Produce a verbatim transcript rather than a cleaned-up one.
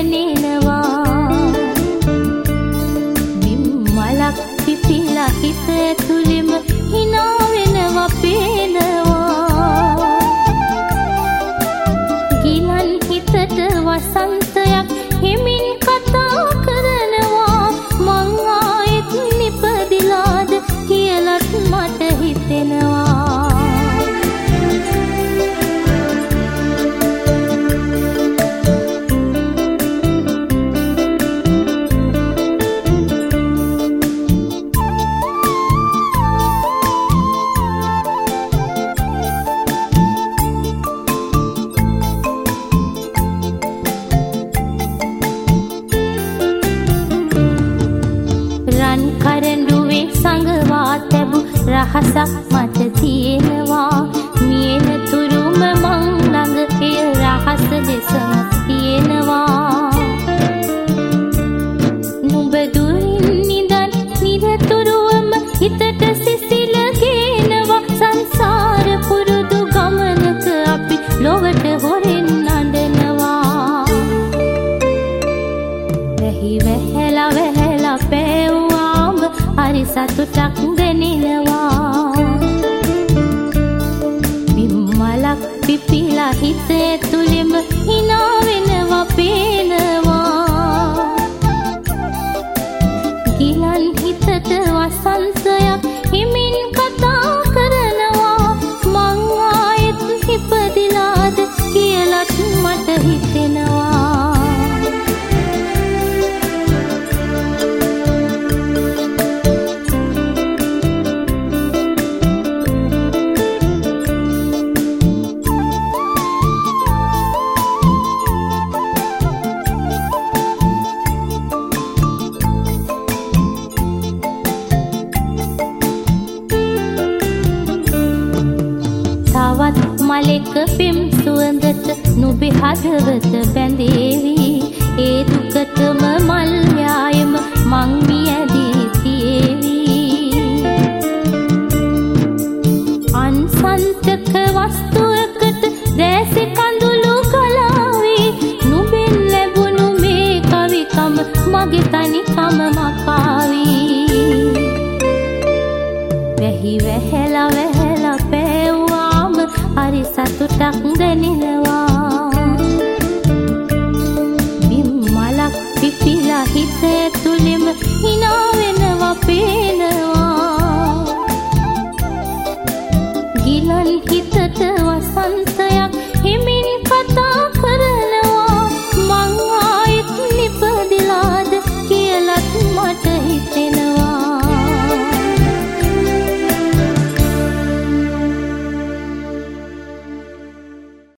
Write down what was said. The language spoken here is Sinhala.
දැනෙනවා විමලක් පිපිලා හිත ඇතුළෙම hina වෙනවා පේනවා ගිලන් හිතට වසන්තයක් හිමින් කතා කරනවා මං ආයෙත් නිපදිලාද කියලත් මට හිතෙනවා කරඬුවේ සංගවා තැබු රහසක් මට තියෙනවා මියන තුරුම මං ළඟ එය රහස දෙසම තියෙනවා නුඹ දුරින් නිදන් නිරතුරුවම හිතට සිසිල ගේනවා සංසාර පුරුදු ගමනක අපි ලොවට හොරෙන් අඬනවා වැහි වැහැලා වැහැලා පෑවුවාම හරි සතුටක් දැනෙනවා විමලක් පිපිලා හිත ඇතුළෙම hina වෙනවා පේනවා ගිලන් හිතට වසන්තයක් හිමින් කතා කරනවා මං ආයෙත් ඉපදිලාද කියලත් මට හිතෙනවා තවත් මලෙක පෙම් සුවඳට නුඹේ හදවත බැඳේවි ඒ දුකටම මල් යායම මං මියදී තියේවි අන්සන්තක වස්තුවකට දැසි කඳුළු ගලාවි නුඹෙන් ලැබුණු මේ කවිකම මගේ තනිකම මකාවි වැහි වැහැලා වැහැලා පෑවුවාම හරි සතුටක් දැනෙනවා